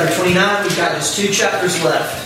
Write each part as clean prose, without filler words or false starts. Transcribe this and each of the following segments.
29, we've got just 2 chapters left.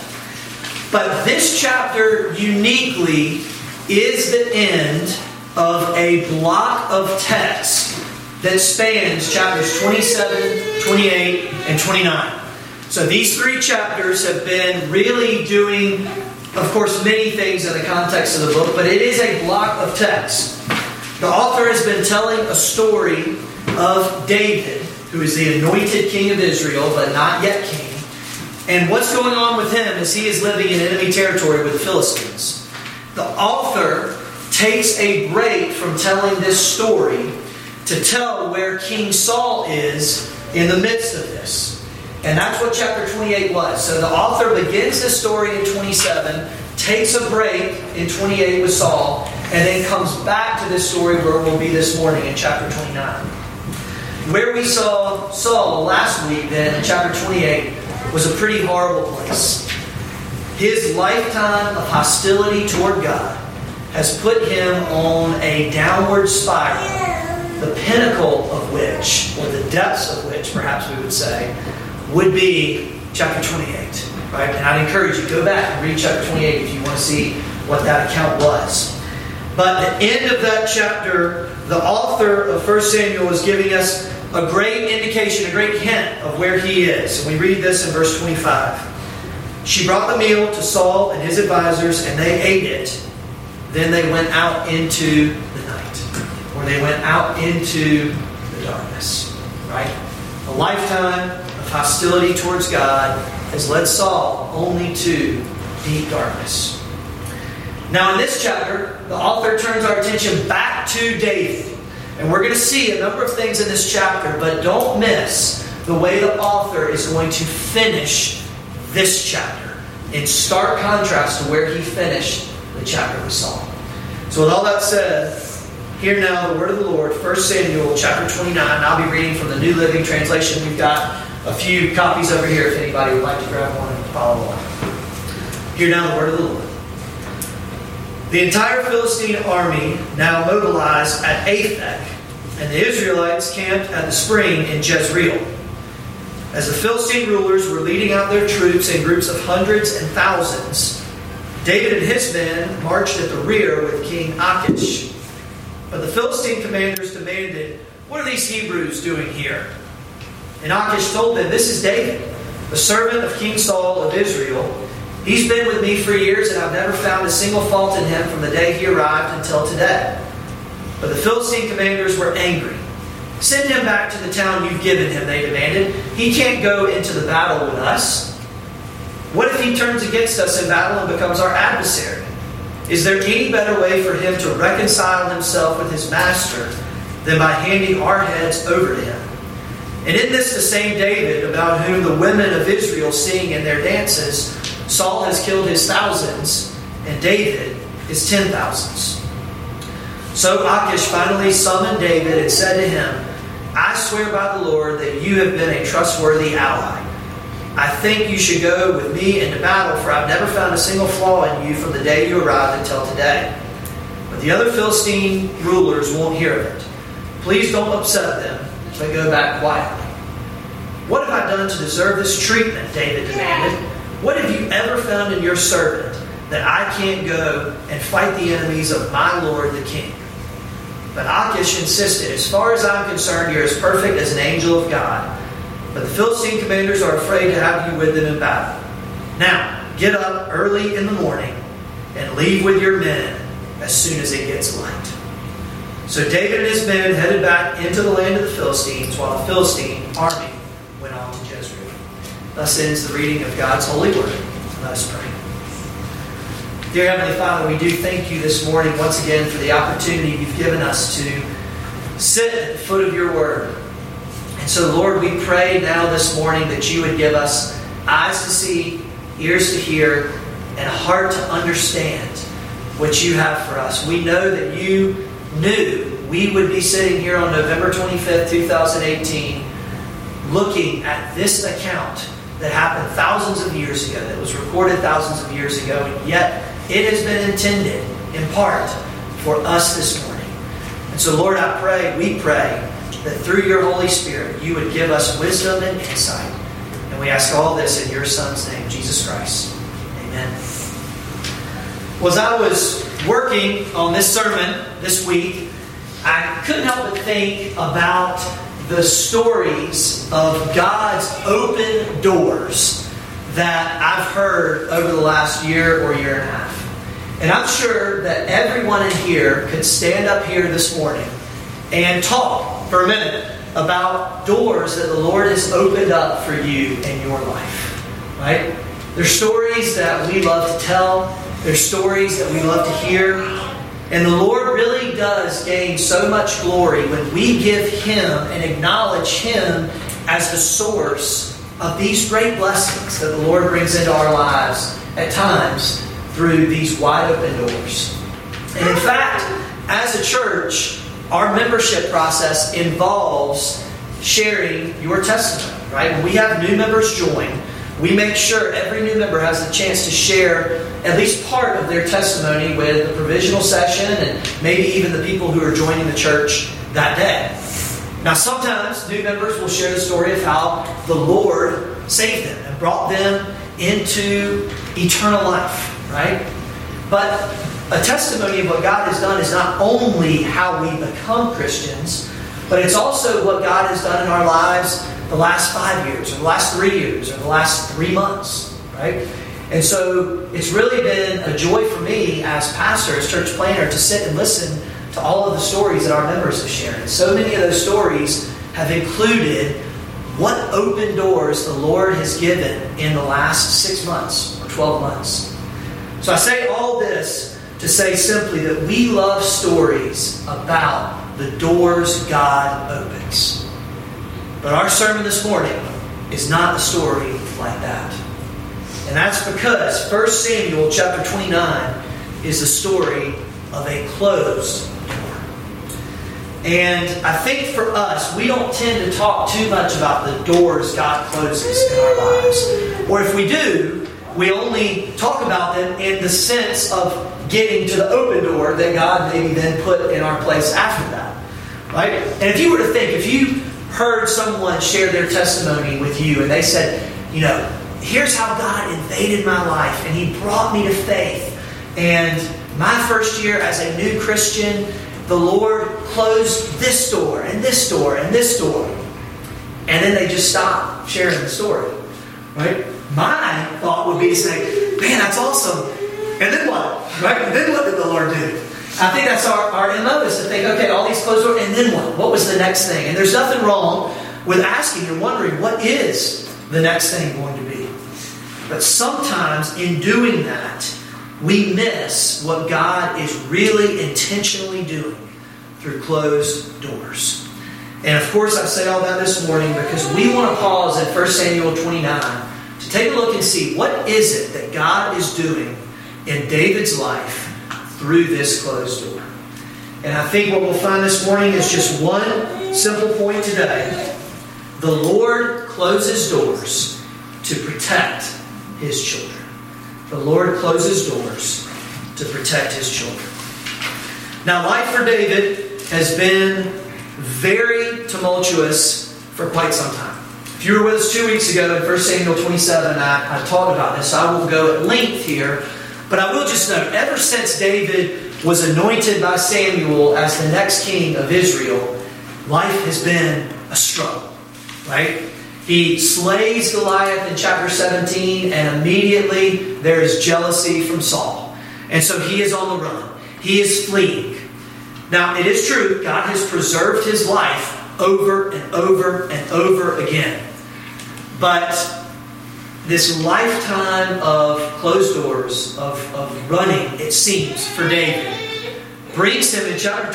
But this chapter uniquely is the end of a block of text that spans chapters 27, 28, and 29. So these 3 chapters have been really doing, of course, many things in the context of the book, but it is a block of text. The author has been telling a story of David, who is the anointed king of Israel, but not yet king. And what's going on with him is he is living in enemy territory with the Philistines. The author takes a break from telling this story to tell where King Saul is in the midst of this. And that's what chapter 28 was. So the author begins this story in 27, takes a break in 28 with Saul, and then comes back to this story where we'll be this morning in chapter 29. Where we saw Saul last week then in chapter 28 was a pretty horrible place. His lifetime of hostility toward God has put him on a downward spiral, the pinnacle of which, or the depths of which, perhaps we would say, would be chapter 28. Right? And I'd encourage you, go back and read chapter 28 if you want to see what that account was. But at the end of that chapter, the author of 1 Samuel is giving us a great indication, a great hint of where he is. And we read this in verse 25. She brought the meal to Saul and his advisors, and they ate it. Then they went out into the night. Or they went out into the darkness. Right? A lifetime of hostility towards God has led Saul only to deep darkness. Now in this chapter, the author turns our attention back to David. And we're going to see a number of things in this chapter, but don't miss the way the author is going to finish this chapter in stark contrast to where he finished the chapter with Saul. So with all that said, hear now the word of the Lord, 1 Samuel chapter 29. I'll be reading from the New Living Translation. We've got a few copies over here if anybody would like to grab one and follow along. Hear now the word of the Lord. The entire Philistine army now mobilized at Aphek, and the Israelites camped at the spring in Jezreel. As the Philistine rulers were leading out their troops in groups of hundreds and thousands, David and his men marched at the rear with King Achish. But the Philistine commanders demanded, "What are these Hebrews doing here?" And Achish told them, "This is David, the servant of King Saul of Israel. He's been with me for years, and I've never found a single fault in him from the day he arrived until today." But the Philistine commanders were angry. "Send him back to the town you've given him," they demanded. "He can't go into the battle with us. What if he turns against us in battle and becomes our adversary? Is there any better way for him to reconcile himself with his master than by handing our heads over to him? And in this the same David, about whom the women of Israel sing in their dances, Saul has killed his thousands, and David his 10,000s. So Achish finally summoned David and said to him, "I swear by the Lord that you have been a trustworthy ally. I think you should go with me into battle, for I've never found a single flaw in you from the day you arrived until today. But the other Philistine rulers won't hear of it. Please don't upset them, but go back quietly." "What have I done to deserve this treatment?" David demanded. "What have you ever found in your servant that I can't go and fight the enemies of my Lord the king?" But Achish insisted, "As far as I'm concerned, you're as perfect as an angel of God. But the Philistine commanders are afraid to have you with them in battle. Now, get up early in the morning and leave with your men as soon as it gets light." So David and his men headed back into the land of the Philistines, while the Philistine army went on to Jezreel. Thus ends the reading of God's holy word. Let us pray. Dear Heavenly Father, we do thank you this morning once again for the opportunity you've given us to sit at the foot of your word. And so, Lord, we pray now this morning that you would give us eyes to see, ears to hear, and a heart to understand what you have for us. We know that you knew we would be sitting here on November 25th, 2018, looking at this account that happened thousands of years ago, that was recorded thousands of years ago, and yet it has been intended, in part, for us this morning. And so, Lord, we pray, that through your Holy Spirit, you would give us wisdom and insight. And And we ask all this in your Son's name, Jesus Christ. Amen. Well, as I was working on this sermon this week, I couldn't help but think about the stories of God's open doors that I've heard over the last year or year and a half. And I'm sure that everyone in here could stand up here this morning and talk for a minute about doors that the Lord has opened up for you in your life. Right? There's stories that we love to tell. There's stories that we love to hear. And the Lord really does gain so much glory when we give Him and acknowledge Him as the source of these great blessings that the Lord brings into our lives at times through these wide open doors. And in fact, as a church, our membership process involves sharing your testimony. Right? When we have new members join, we make sure every new member has the chance to share at least part of their testimony with the provisional session and maybe even the people who are joining the church that day. Now, sometimes new members will share the story of how the Lord saved them and brought them into eternal life, right? But a testimony of what God has done is not only how we become Christians, but it's also what God has done in our lives the last 5 years, or the last 3 years, or the last 3 months, right? And so it's really been a joy for me as pastor, as church planner, to sit and listen to all of the stories that our members have shared. And so many of those stories have included what open doors the Lord has given in the last 6 months or 12 months. So I say all this to say simply that we love stories about the doors God opens. But our sermon this morning is not a story like that. And that's because 1 Samuel chapter 29 is the story of a closed door. And I think for us, we don't tend to talk too much about the doors God closes in our lives. Or if we do, we only talk about them in the sense of getting to the open door that God maybe then put in our place after that. Right? And if you were to think, if you heard someone share their testimony with you and they said, you know, here's how God invaded my life and He brought me to faith. And my first year as a new Christian, the Lord closed this door and this door and this door. And then they just stop sharing the story. Right? My thought would be to say, man, that's awesome. And then what? Right? And then what did the Lord do? I think that's our MO, is to think, okay, all these closed doors, and then what? What was the next thing? And there's nothing wrong with asking and wondering, what is the next thing going to be? But sometimes in doing that, we miss what God is really intentionally doing through closed doors. And of course, I say all that this morning because we want to pause at 1 Samuel 29 to take a look and see what is it that God is doing in David's life through this closed door. And I think what we'll find this morning is just one simple point today. The Lord closes doors to protect His children. The Lord closes doors to protect His children. Now, life for David has been very tumultuous for quite some time. If you were with us 2 weeks ago in 1 Samuel 27, I talked about this. I won't go at length here. But I will just note, ever since David was anointed by Samuel as the next king of Israel, life has been a struggle, right? He slays Goliath in chapter 17, and immediately there is jealousy from Saul. And so he is on the run. He is fleeing. Now, it is true, God has preserved his life over and over and over again. But this lifetime of closed doors, of running, it seems, for David, brings him in chapter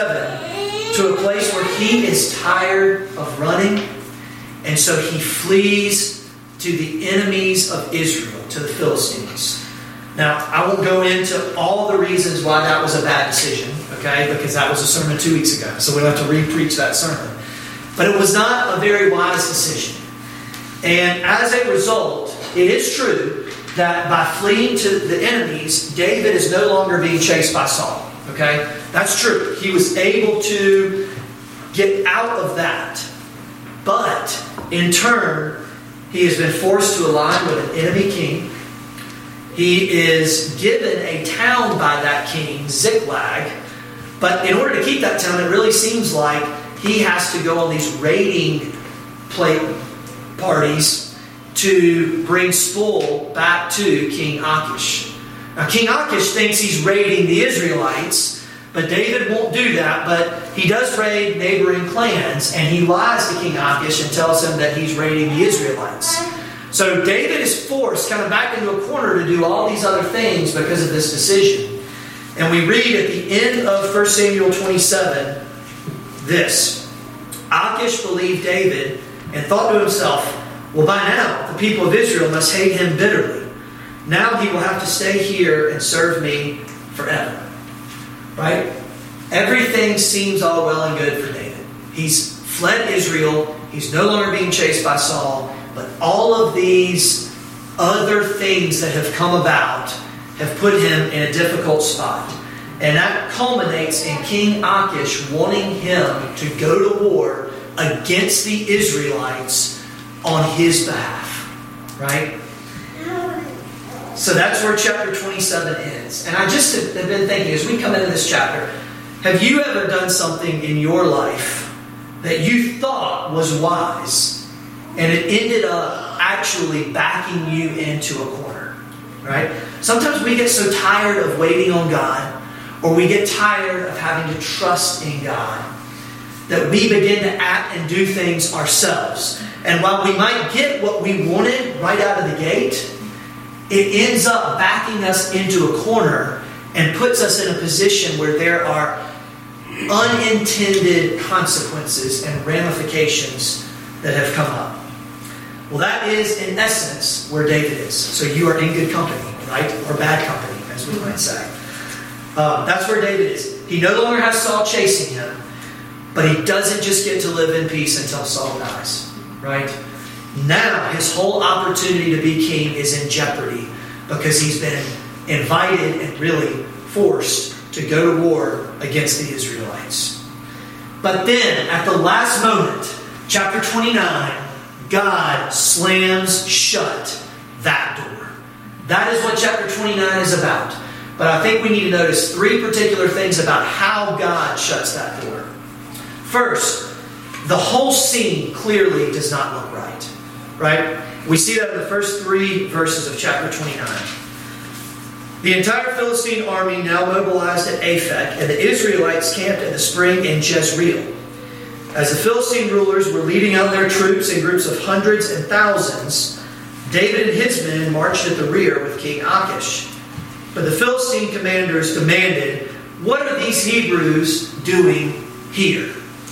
27 to a place where he is tired of running. And so he flees to the enemies of Israel, to the Philistines. Now, I won't go into all the reasons why that was a bad decision, okay? Because that was a sermon 2 weeks ago, so we don't have to re-preach that sermon. But it was not a very wise decision. And as a result, it is true that by fleeing to the enemies, David is no longer being chased by Saul. Okay? That's true. He was able to get out of that. But, in turn, He has been forced to align with an enemy king. He is given a town by that king, Ziklag. But in order to keep that town, it really seems like he has to go on these raiding parties to bring spoil back to King Achish. Now, King Achish thinks he's raiding the Israelites, but David won't do that. But he does raid neighboring clans, and he lies to King Achish and tells him that he's raiding the Israelites. So David is forced kind of back into a corner to do all these other things because of this decision. And we read at the end of 1 Samuel 27 this. Achish believed David and thought to himself, well, by now the people of Israel must hate him bitterly. Now he will have to stay here and serve me forever. Right? Everything seems all well and good for David. He's fled Israel. He's no longer being chased by Saul. But all of these other things that have come about have put him in a difficult spot. And that culminates in King Achish wanting him to go to war against the Israelites on his behalf. Right? So that's where chapter 27 ends. And I just have been thinking, as we come into this chapter, have you ever done something in your life that you thought was wise, and it ended up actually backing you into a corner? Right? Sometimes we get so tired of waiting on God, or we get tired of having to trust in God, that we begin to act and do things ourselves. And while we might get what we wanted right out of the gate, it ends up backing us into a corner and puts us in a position where there are unintended consequences and ramifications that have come up. Well, that is, in essence, where David is. So you are in good company, right? Or bad company, as we might say. That's where David is. He no longer has Saul chasing him, but he doesn't just get to live in peace until Saul dies, right? Now his whole opportunity to be king is in jeopardy because he's been invited and really forced to go to war against the Israelites. But then, at the last moment, chapter 29, God slams shut that door. That is what chapter 29 is about. But I think we need to notice three particular things about how God shuts that door. First, the whole scene clearly does not look right. Right? We see that in the first 3 verses of chapter 29. The entire Philistine army now mobilized at Aphek, and the Israelites camped in the spring in Jezreel. As the Philistine rulers were leading out their troops in groups of hundreds and thousands, David and his men marched at the rear with King Achish. But the Philistine commanders demanded, "What are these Hebrews doing here?"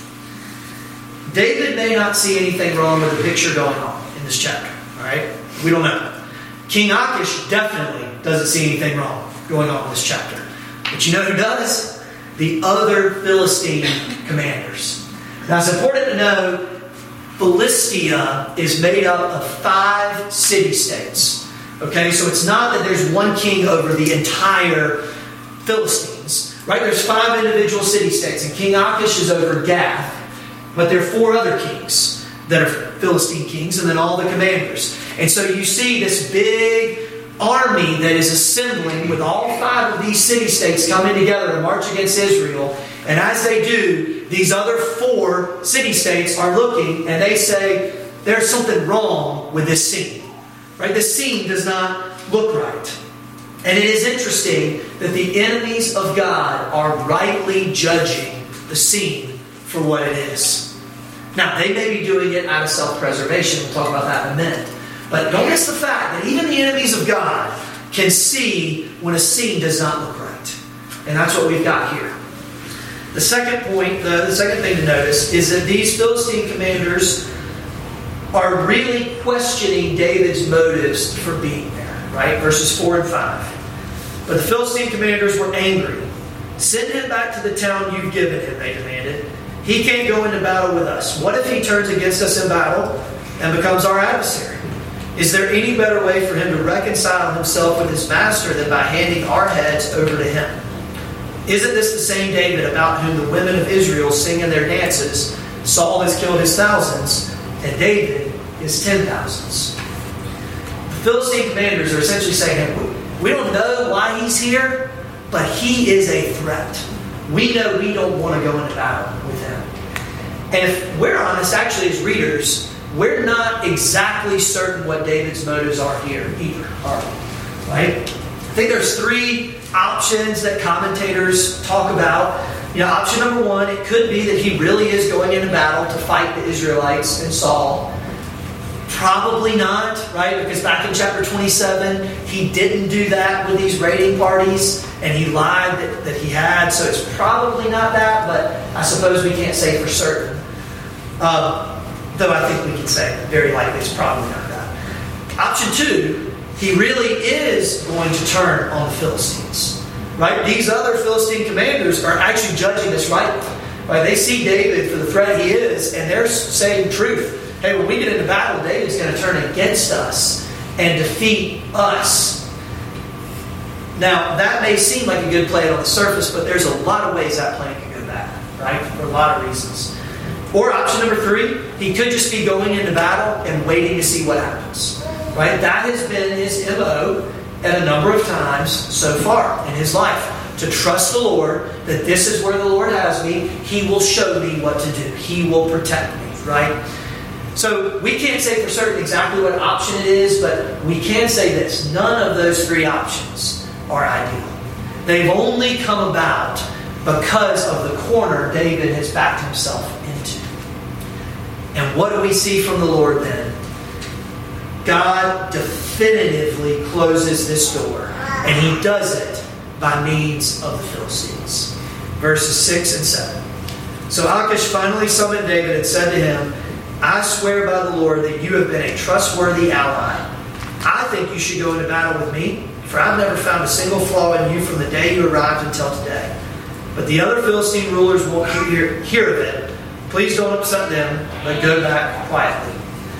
David may not see anything wrong with the picture going on in this chapter. All right? We don't know. King Achish definitely doesn't see anything wrong going on in this chapter. But you know who does? The other Philistine commanders. Now it's important to know Philistia is made up of 5 city-states. Okay, so it's not that there's one king over the entire Philistines. Right? There's 5 individual city-states, and King Achish is over Gath. But there are 4 other kings that are Philistine kings, and then all the commanders. And so you see this big army that is assembling with all 5 of these city-states coming together to march against Israel. And as they do, these other 4 city-states are looking and they say, there's something wrong with this scene. Right? This scene does not look right. And it is interesting that the enemies of God are rightly judging the scene for what it is. Now, they may be doing it out of self-preservation. We'll talk about that in a minute. But don't miss the fact that even the enemies of God can see when a scene does not look right. And that's what we've got here. The second point, the second thing to notice, is that these Philistine commanders are really questioning David's motives for being there. Right? Verses 4 and 5. But the Philistine commanders were angry. "Send him back to the town you've given him," they demanded. "He can't go into battle with us. What if he turns against us in battle and becomes our adversary? Is there any better way for him to reconcile himself with his master than by handing our heads over to him? Isn't this the same David about whom the women of Israel sing in their dances, 'Saul has killed his thousands, and David is 10,000s. The Philistine commanders are essentially saying, we don't know why he's here, but he is a threat. We know we don't want to go into battle with him. And if we're honest, actually as readers, we're not exactly certain what David's motives are here either, are we? Right? I think there's 3 options that commentators talk about. Option number 1, it could be that he really is going into battle to fight the Israelites and Saul. Probably not, right? Because back in chapter 27, he didn't do that with these raiding parties, and he lied that he had, so it's probably not that, but I suppose we can't say for certain. Though I think we can say very likely it's probably not that. Option 2, he really is going to turn on the Philistines. Right? These other Philistine commanders are actually judging this rightly. Right? They see David for the threat he is, and they're saying truth. Hey, when we get into battle, David's going to turn against us and defeat us. Now, that may seem like a good play on the surface, but there's a lot of ways that plan can go bad, right? For a lot of reasons. Or option number 3, he could just be going into battle and waiting to see what happens. Right? That has been his MO at a number of times so far in his life. To trust the Lord, that this is where the Lord has me. He will show me what to do. He will protect me, right? So we can't say for certain exactly what option it is, but we can say this. None of those 3 options are ideal. They've only come about because of the corner David has backed himself into. And what do we see from the Lord then? God definitively closes this door, and he does it by means of the Philistines. Verses 6 and 7. So Achish finally summoned David and said to him, I swear by the Lord that you have been a trustworthy ally. I think you should go into battle with me, for I've never found a single flaw in you from the day you arrived until today. But the other Philistine rulers won't hear of it. Please don't upset them, but go back quietly.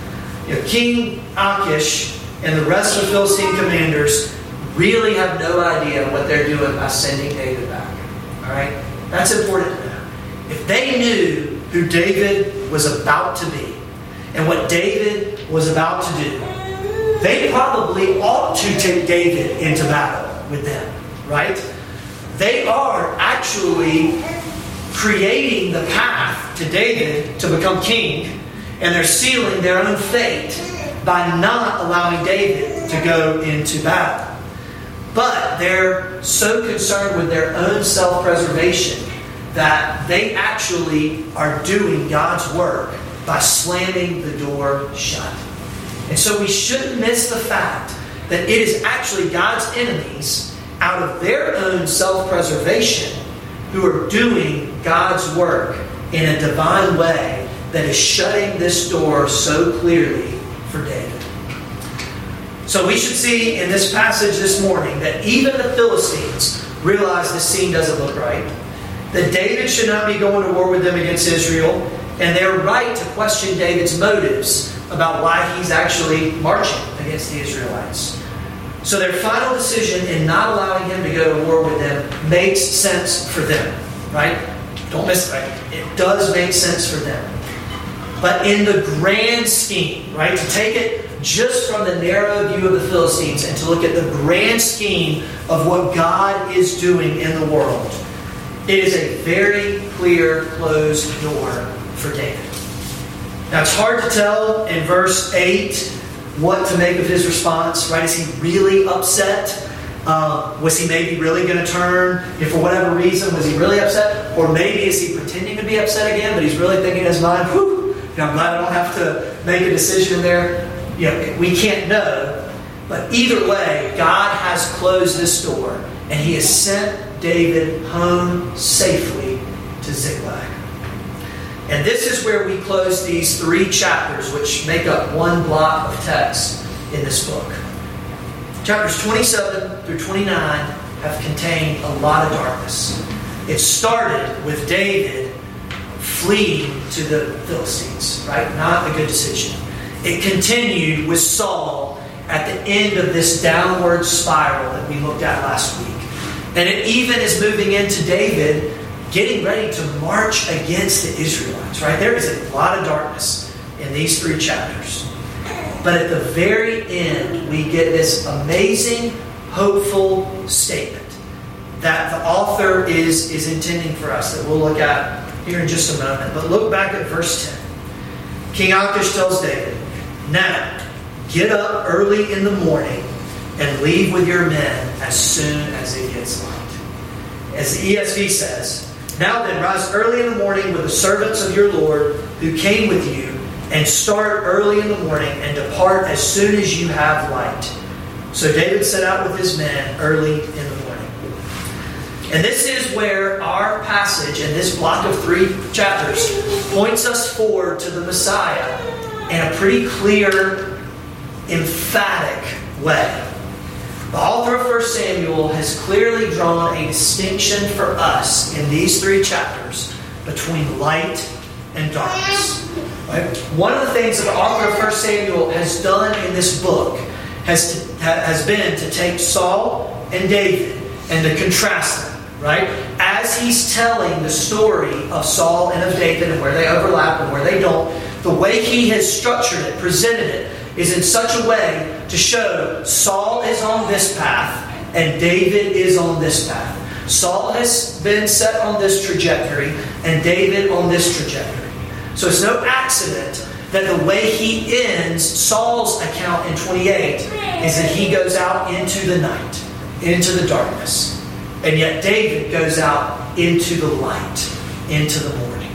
King Achish and the rest of the Philistine commanders really have no idea what they're doing by sending David back. All right? That's important to know. If they knew who David was about to be and what David was about to do, they probably ought to take David into battle with them. Right? They are actually creating the path to David to become king, and they're sealing their own fate by not allowing David to go into battle. But they're so concerned with their own self-preservation that they actually are doing God's work by slamming the door shut. And so we shouldn't miss the fact that it is actually God's enemies, out of their own self-preservation, who are doing God's work in a divine way that is shutting this door so clearly for David. So we should see in this passage this morning that even the Philistines realize this scene doesn't look right. That David should not be going to war with them against Israel. And they're right to question David's motives about why he's actually marching against the Israelites. So their final decision in not allowing him to go to war with them makes sense for them. Right? Don't miss it. Right? It does make sense for them. But in the grand scheme, right, to take it just from the narrow view of the Philistines and to look at the grand scheme of what God is doing in the world, it is a very clear closed door for David. Now it's hard to tell in verse 8 what to make of his response, right? Is he really upset? Was he maybe really going to turn? If for whatever reason, was he really upset? Or maybe is he pretending to be upset again, but he's really thinking in his mind, whew, I'm glad I don't have to make a decision there. We can't know. But either way, God has closed this door, and he has sent David home safely to Ziklag. And this is where we close these 3 chapters, which make up one block of text in this book. Chapters 27 through 29 have contained a lot of darkness. It started with David fleeing to the Philistines, right? Not a good decision. It continued with Saul at the end of this downward spiral that we looked at last week. And it even is moving into David getting ready to march against the Israelites, right? There is a lot of darkness in these 3 chapters. But at the very end, we get this amazing, hopeful statement that the author is intending for us, that we'll look at here in just a moment. But look back at verse 10. King Achish tells David, "Now, get up early in the morning and leave with your men as soon as it gets light." As the ESV says, "Now then, rise early in the morning with the servants of your Lord who came with you, and start early in the morning and depart as soon as you have light." So David set out with his men early in the morning. And this is where our passage in this block of 3 chapters points us forward to the Messiah in a pretty clear, emphatic way. The author of 1 Samuel has clearly drawn a distinction for us in these 3 chapters between light and darkness. Right? One of the things that the author of 1 Samuel has done in this book has been to take Saul and David and to contrast them. Right? As he's telling the story of Saul and of David and where they overlap and where they don't, the way he has structured it, presented it, is in such a way to show Saul is on this path and David is on this path. Saul has been set on this trajectory and David on this trajectory. So it's no accident that the way he ends Saul's account in 28 is that he goes out into the night, into the darkness. And yet David goes out into the light, into the morning.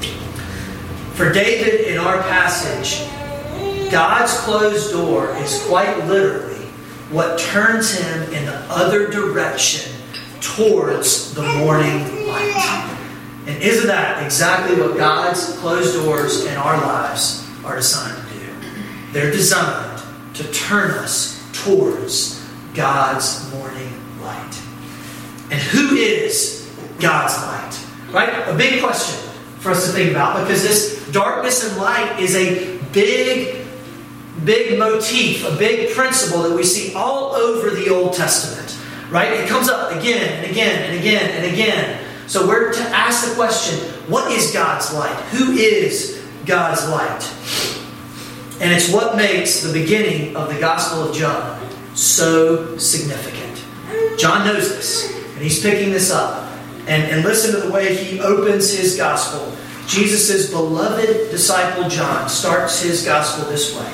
For David in our passage, God's closed door is quite literally what turns him in the other direction towards the morning light. And isn't that exactly what God's closed doors in our lives are designed to do? They're designed to turn us towards God's morning light. And who is God's light? Right? A big question for us to think about, because this darkness and light is a big motif, a big principle that we see all over the Old Testament. Right? It comes up again and again and again and again. So we're to ask the question, what is God's light? Who is God's light? And it's what makes the beginning of the Gospel of John so significant. John knows this, and he's picking this up. And listen to the way he opens his Gospel. Jesus' beloved disciple John starts his Gospel this way.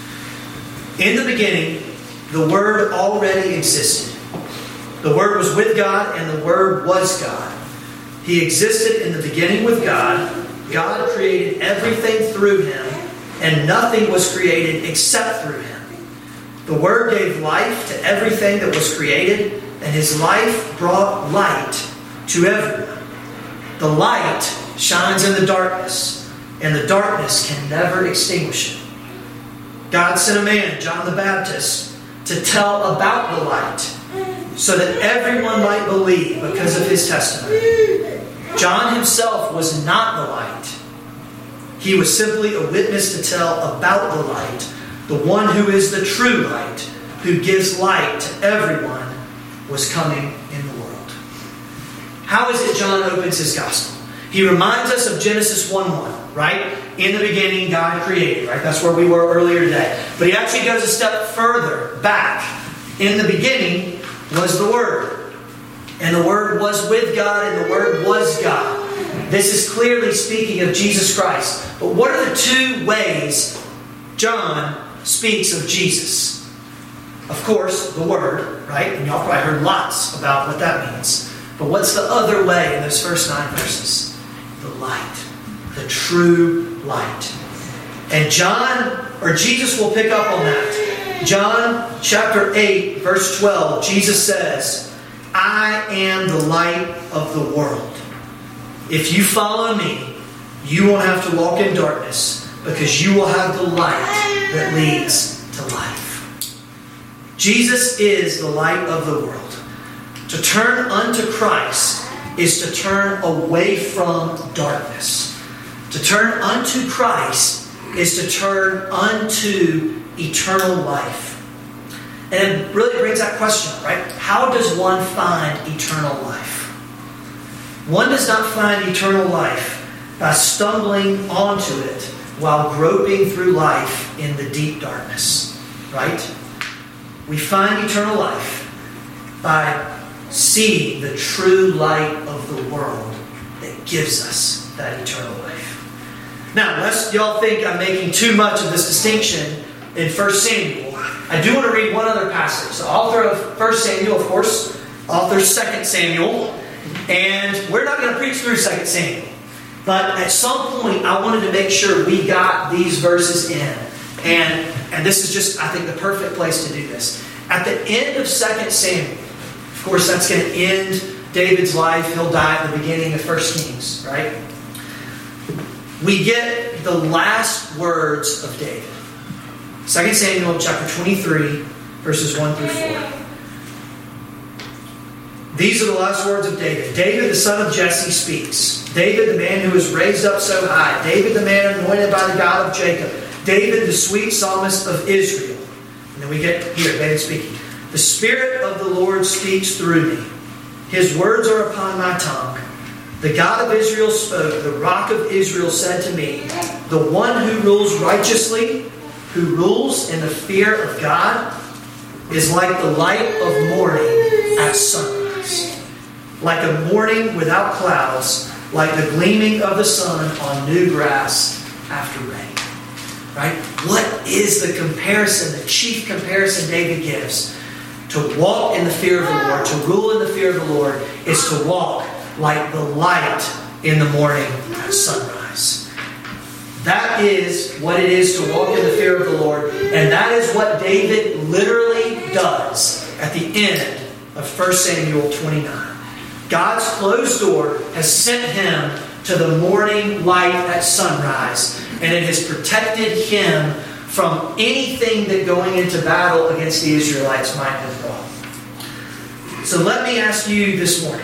"In the beginning, the Word already existed. The Word was with God, and the Word was God. He existed in the beginning with God. God created everything through Him, and nothing was created except through Him. The Word gave life to everything that was created, and His life brought light to everyone. The light shines in the darkness, and the darkness can never extinguish it. God sent a man, John the Baptist, to tell about the light, so that everyone might believe because of his testimony. John himself was not the light. He was simply a witness to tell about the light, the one who is the true light, who gives light to everyone, was coming in the world." How is it John opens his gospel? He reminds us of Genesis 1:1, right? In the beginning, God created, right? That's where we were earlier today. But he actually goes a step further back. In the beginning was the Word. And the Word was with God, and the Word was God. This is clearly speaking of Jesus Christ. But what are the 2 ways John speaks of Jesus? Of course, the Word, right? And y'all probably heard lots about what that means. But what's the other way in those first 9 verses? The light. The true light. And Jesus will pick up on that. John chapter 8, verse 12, Jesus says, "I am the light of the world. If you follow me, you won't have to walk in darkness, because you will have the light that leads to life." Jesus is the light of the world. To turn unto Christ is to turn away from darkness. To turn unto Christ is to turn unto eternal life. And it really brings that question up, right? How does one find eternal life? One does not find eternal life by stumbling onto it while groping through life in the deep darkness. Right? We find eternal life by seeing the true light of the world that gives us that eternal life. Now, lest y'all think I'm making too much of this distinction in 1 Samuel, I do want to read one other passage. The author of 1 Samuel, of course, author 2 Samuel, and we're not going to preach through 2 Samuel. But at some point, I wanted to make sure we got these verses in. And this is just, I think, the perfect place to do this. At the end of 2 Samuel, of course, that's going to end David's life. He'll die at the beginning of 1 Kings, right? We get the last words of David. 2 Samuel chapter 23, verses 1 through 4. These are the last words of David. David, the son of Jesse, speaks. David, the man who was raised up so high. David, the man anointed by the God of Jacob. David, the sweet psalmist of Israel. And then we get here, David speaking. The Spirit of the Lord speaks through me. His words are upon my tongue. The God of Israel spoke. The Rock of Israel said to me, the one who rules righteously, who rules in the fear of God, is like the light of morning at sunrise. Like a morning without clouds, like the gleaming of the sun on new grass after rain. Right? What is the comparison, the chief comparison David gives? To walk in the fear of the Lord, to rule in the fear of the Lord, is to walk like the light in the morning at sunrise. That is what it is to walk in the fear of the Lord. And that is what David literally does at the end of 1 Samuel 29. God's closed door has sent him to the morning light at sunrise. And it has protected him from anything that going into battle against the Israelites might have brought. So let me ask you this morning.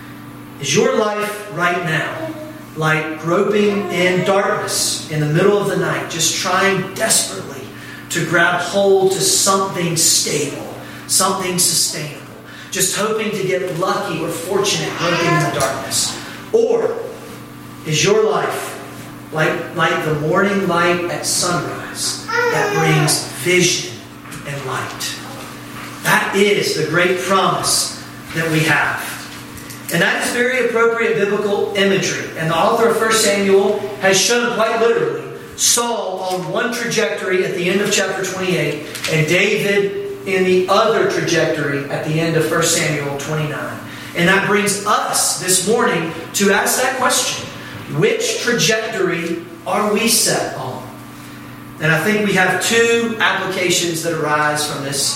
Is your life right now like groping in darkness in the middle of the night, just trying desperately to grab hold to something stable, something sustainable, just hoping to get lucky or fortunate groping in the darkness? Or is your life like the morning light at sunrise that brings vision and light? That is the great promise that we have. And that is very appropriate biblical imagery. And the author of 1 Samuel has shown quite literally Saul on one trajectory at the end of chapter 28 and David in the other trajectory at the end of 1 Samuel 29. And that brings us this morning to ask that question. Which trajectory are we set on? And I think we have two applications that arise from this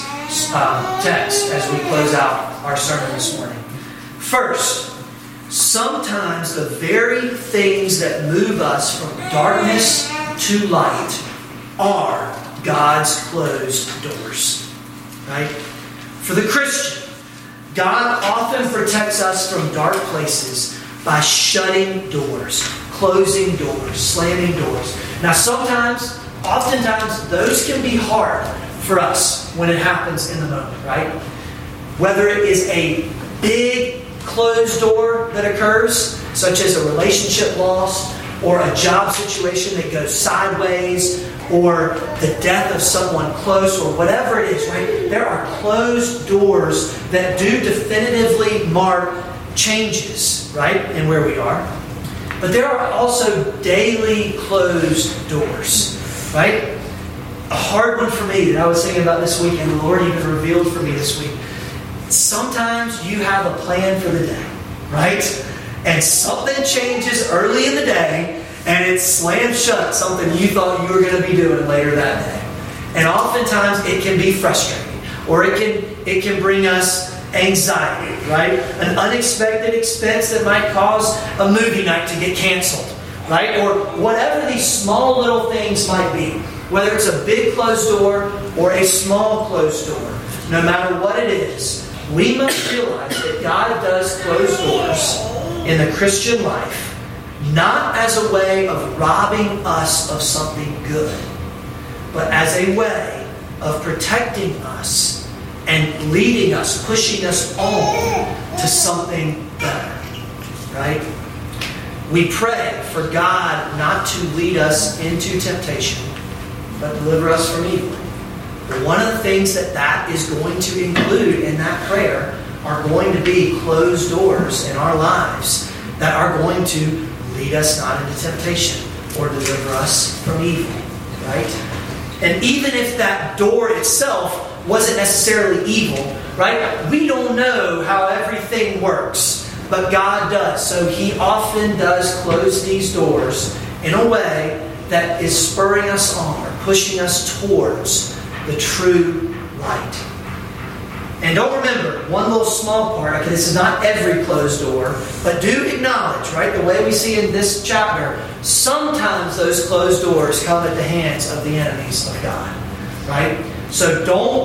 text as we close out our sermon this morning. First, sometimes the very things that move us from darkness to light are God's closed doors. Right? For the Christian, God often protects us from dark places by shutting doors, closing doors, slamming doors. Now oftentimes, those can be hard for us when it happens in the moment, right? Whether it is a big closed door that occurs, such as a relationship loss, or a job situation that goes sideways, or the death of someone close, or whatever it is, right? There are closed doors that do definitively mark changes, right, in where we are. But there are also daily closed doors, right? A hard one for me that I was thinking about this week, and the Lord even revealed for me this week. Sometimes you have a plan for the day, right? And something changes early in the day, and it slams shut something you thought you were going to be doing later that day. And oftentimes it can be frustrating, or it can bring us anxiety, right? An unexpected expense that might cause a movie night to get canceled, right? Or whatever these small little things might be, whether it's a big closed door or a small closed door, no matter what it is, we must realize that God does close doors in the Christian life, not as a way of robbing us of something good, but as a way of protecting us and leading us, pushing us on to something better. Right? We pray for God not to lead us into temptation, but deliver us from evil. But one of the things that is going to include in that prayer are going to be closed doors in our lives that are going to lead us not into temptation or deliver us from evil. Right? And even if that door itself wasn't necessarily evil, right? We don't know how everything works, but God does. So He often does close these doors in a way that is spurring us on or pushing us towards the true light. And don't remember, one little small part, okay, this is not every closed door, but do acknowledge, right, the way we see in this chapter, sometimes those closed doors come at the hands of the enemies of God, right? So don't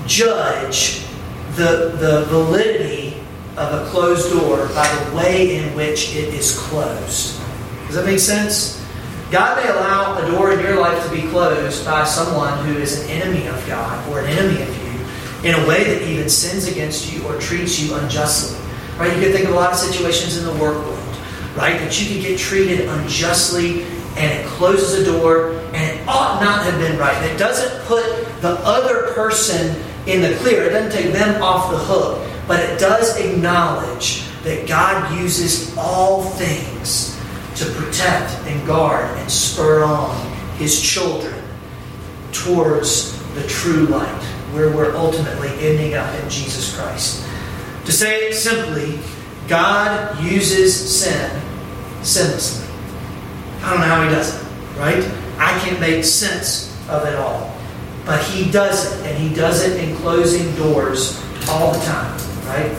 judge the validity of a closed door by the way in which it is closed. Does that make sense? God may allow a door in your life to be closed by someone who is an enemy of God or an enemy of you in a way that even sins against you or treats you unjustly. Right? You can think of a lot of situations in the work world, right? That you can get treated unjustly and it closes a door and it ought not have been right. It doesn't put the other person in the clear. It doesn't take them off the hook. But it does acknowledge that God uses all things to protect and guard and spur on His children towards the true light, where we're ultimately ending up in Jesus Christ. To say it simply, God uses sin sinlessly. I don't know how He does it, right? I can't make sense of it all. But He does it, and He does it in closing doors all the time, right?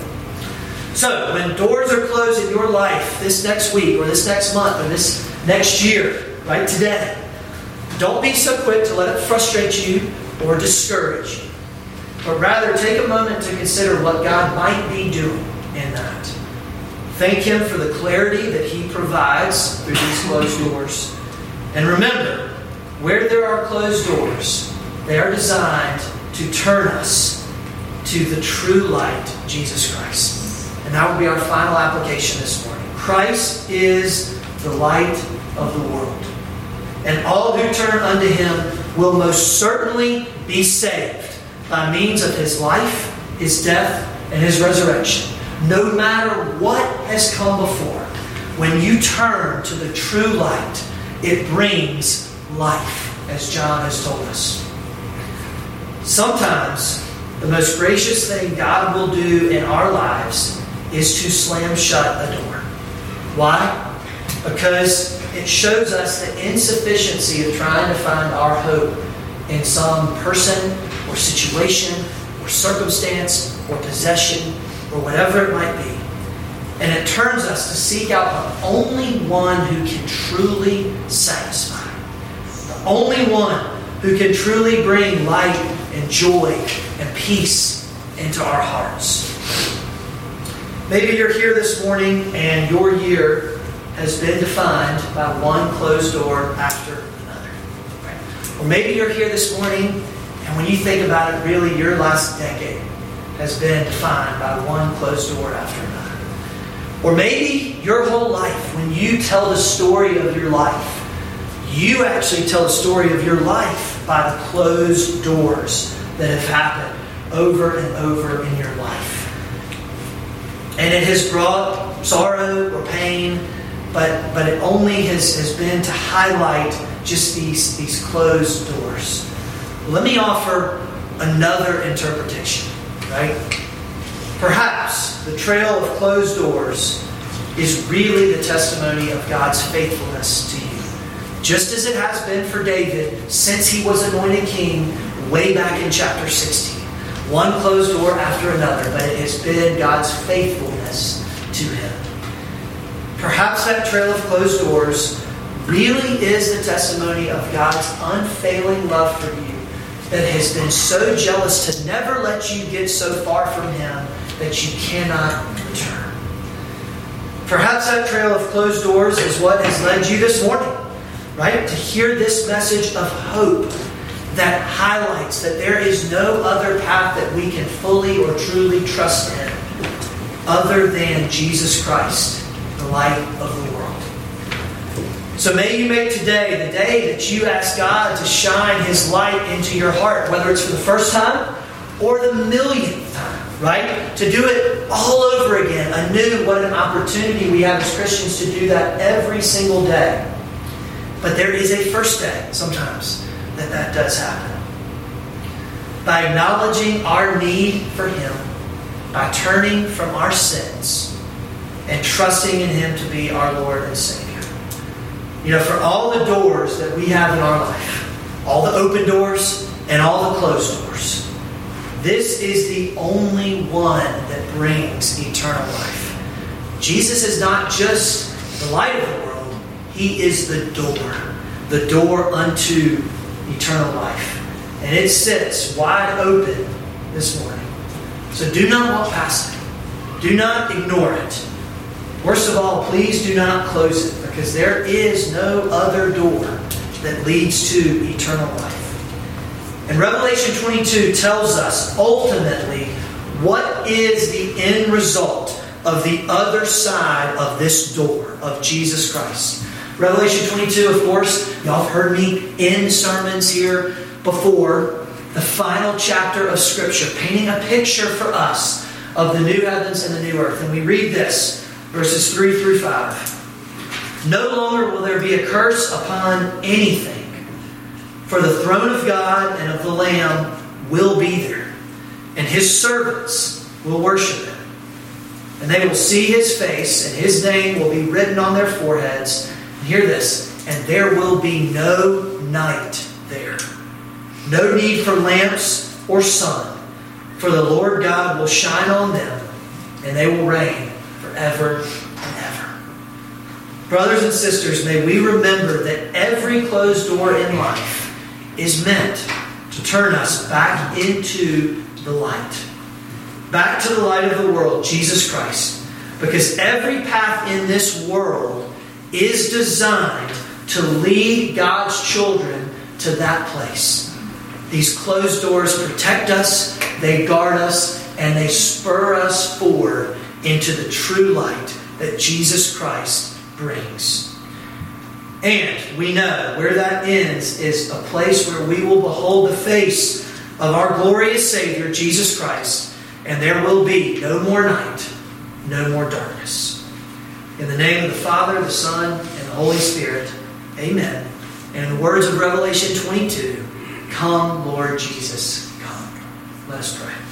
So, when doors are closed in your life this next week, or this next month, or this next year, right, today, don't be so quick to let it frustrate you or discourage you. But rather, take a moment to consider what God might be doing in that. Thank Him for the clarity that He provides through these closed doors. And remember, where there are closed doors, they are designed to turn us to the true light, Jesus Christ. And that will be our final application this morning. Christ is the light of the world. And all who turn unto Him will most certainly be saved by means of His life, His death, and His resurrection. No matter what has come before, when you turn to the true light, it brings life, as John has told us. Sometimes, the most gracious thing God will do in our lives is to slam shut a door. Why? Because it shows us the insufficiency of trying to find our hope in some person or situation or circumstance or possession or whatever it might be. And it turns us to seek out the only one who can truly satisfy. The only one who can truly bring light and joy and peace into our hearts. Maybe you're here this morning and your year has been defined by one closed door after another. Right? Or maybe you're here this morning and when you think about it, really your last decade has been defined by one closed door after another. Or maybe your whole life, when you tell the story of your life, you actually tell the story of your life by the closed doors that have happened over and over in your life. And it has brought sorrow or pain, but it only has been to highlight just these closed doors. Let me offer another interpretation, right? Perhaps the trail of closed doors is really the testimony of God's faithfulness to you. Just as it has been for David since he was anointed king way back in chapter 16. One closed door after another, but it has been God's faithfulness to him. Perhaps that trail of closed doors really is the testimony of God's unfailing love for you that has been so jealous to never let you get so far from Him that you cannot return. Perhaps that trail of closed doors is what has led you this morning, right? To hear this message of hope that highlights that there is no other path that we can fully or truly trust in other than Jesus Christ, the light of the world. So may you make today the day that you ask God to shine His light into your heart, whether it's for the first time or the millionth time, right? To do it all over again, anew. What an opportunity we have as Christians to do that every single day. But there is a first day sometimes that does happen. By acknowledging our need for Him, by turning from our sins and trusting in Him to be our Lord and Savior. You know, for all the doors that we have in our life, all the open doors and all the closed doors, this is the only one that brings eternal life. Jesus is not just the light of the world. He is the door unto eternal life. And it sits wide open this morning. So do not walk past it. Do not ignore it. Worst of all, please do not close it, because there is no other door that leads to eternal life. And Revelation 22 tells us ultimately what is the end result of the other side of this door of Jesus Christ. Revelation 22, of course, y'all have heard me in sermons here before. The final chapter of Scripture, painting a picture for us of the new heavens and the new earth. And we read this, verses 3 through 5. No longer will there be a curse upon anything, for the throne of God and of the Lamb will be there, and His servants will worship Him. And they will see His face, and His name will be written on their foreheads. And hear this, and there will be no night there. No need for lamps or sun, for the Lord God will shine on them, and they will reign forever and ever. Brothers and sisters, may we remember that every closed door in life is meant to turn us back into the light. Back to the light of the world, Jesus Christ. Because every path in this world is designed to lead God's children to that place. These closed doors protect us, they guard us, and they spur us forward into the true light that Jesus Christ brings. And we know where that ends is a place where we will behold the face of our glorious Savior, Jesus Christ, and there will be no more night, no more darkness. In the name of the Father, the Son, and the Holy Spirit, amen. And in the words of Revelation 22, come, Lord Jesus, come. Let us pray.